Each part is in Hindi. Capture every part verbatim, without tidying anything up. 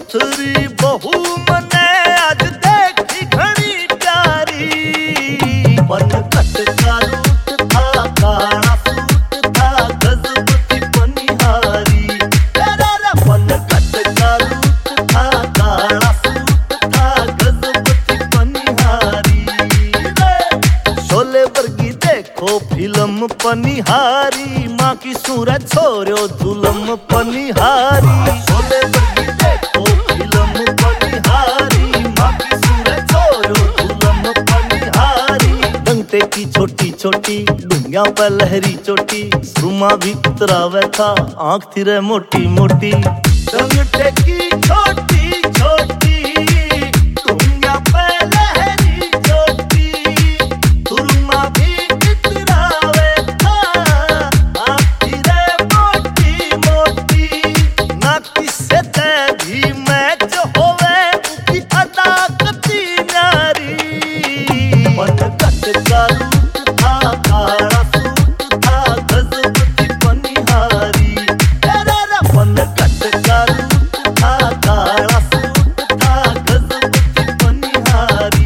सुथरी बहू मने आज देखी घनी प्यारी। पन कट का रूट था काला सूट था गजब की पनिहारी। तेरा रे पन कट का रूट था काला सूट था गजब की पनिहारी। शोले वर्गी देखो फिल्म पनिहारी, माँ की सूरत छोरो जुलम पनिहारी। शोले वर्गी देखो फिल्म पनिहारी, माँ की सूरत छोरो जुलम पनिहारी। डंटे की छोटी छोटी दुनिया पर लहरी चोटी, सुरमा भी उतरावे था आंख थी रे मोटी मोटी। डंटे की छोटी छोटी दुनिया पर लहरी चोटी, सुरमा भी उतरावे था आंख थी रे मोटी मोटी। ना किसे ते भी मैच होवे की अदा कती न्यारी। पन कट का रूट था काला सूट था गजब की पनिहारी। तेरा रे पन कट का रूट था काला सूट था गजब की पनिहारी।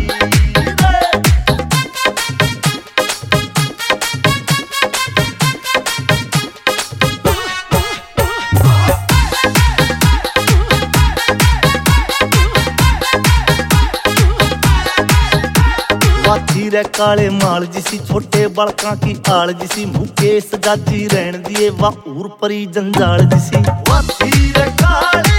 वाथी रे काले माल जिसी छोटे बड़का की आल जिसी, मुकेश गाजी रहन दिए वा उर परी जंजाल जिसी। वाथी रे काले